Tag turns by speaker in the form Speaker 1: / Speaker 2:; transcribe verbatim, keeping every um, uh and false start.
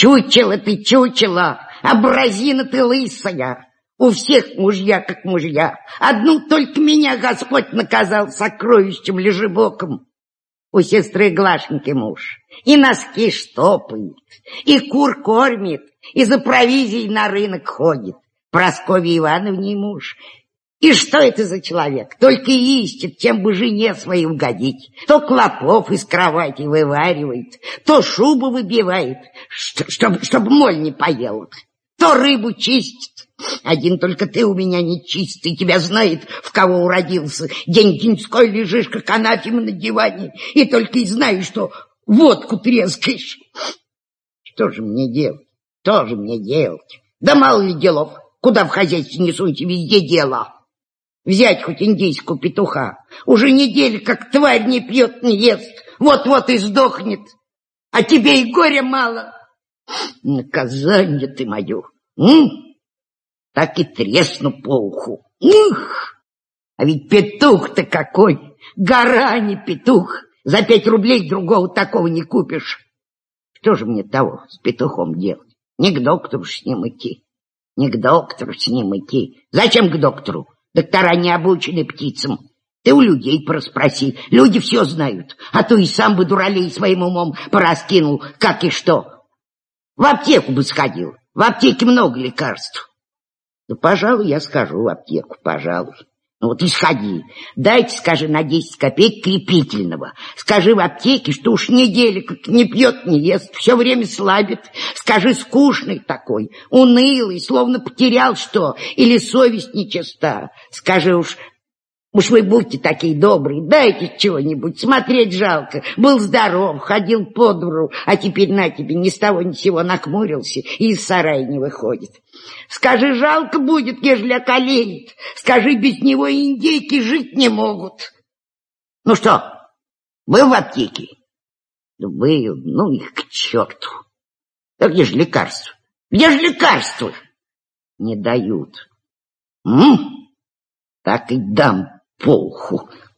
Speaker 1: Чучело ты, чучело, образина ты лысая. У всех мужья как мужья. Одну только меня Господь наказал сокровищем лежебоком. У сестры Глашеньки муж и носки штопает, и кур кормит, и за провизией на рынок ходит. Прасковье Ивановне муж. И что это за человек? Только и ищет, чем бы жене своей угодить. То клопов из кровати вываривает, то шубу выбивает, чтобы, чтобы моль не поела, то рыбу чистит. Один только ты у меня нечистый, тебя знает, в кого уродился. День-деньской лежишь, как анафема на диване, и только и знаешь, что водку трескаешь. Что же мне делать? Что же мне делать? Да мало ли делов, куда в хозяйстве не суньте, везде дело. Взять хоть индейского петуха. Уже неделю, как тварь не пьет, не ест, вот-вот и сдохнет. А тебе и горя мало. Наказание ты мое, м? Так и тресну по уху. Ух! А ведь петух-то какой! Гора, не петух! За пять рублей другого такого не купишь. Что же мне того с петухом делать? Не к доктору с ним идти. Не к доктору с ним идти. Зачем к доктору? Доктора не обучены птицам. Ты у людей порасспроси. Люди все знают. А то и сам бы дуралей своим умом пораскинул, как и что. В аптеку бы сходил. В аптеке много лекарств. Ну, пожалуй, я схожу в аптеку, пожалуй. Ну вот и сходи. Дайте, скажи, на десять копеек крепительного. Скажи в аптеке, что уж неделю как не пьет, не ест, все время слабит. Скажи, скучный такой, унылый, словно потерял что, или совесть нечиста. Скажи уж, уж вы будьте такие добрые, дайте чего-нибудь, смотреть жалко. Был здоров, ходил по двору, а теперь на тебе ни с того ни с сего нахмурился и из сарая не выходит. Скажи, жалко будет, ежели околеет. Скажи, без него и индейки жить не могут. Ну что, был в аптеке? Да был, ну их к черту. Да где же лекарства? Где же лекарства? Не дают. М? Так и дам по уху.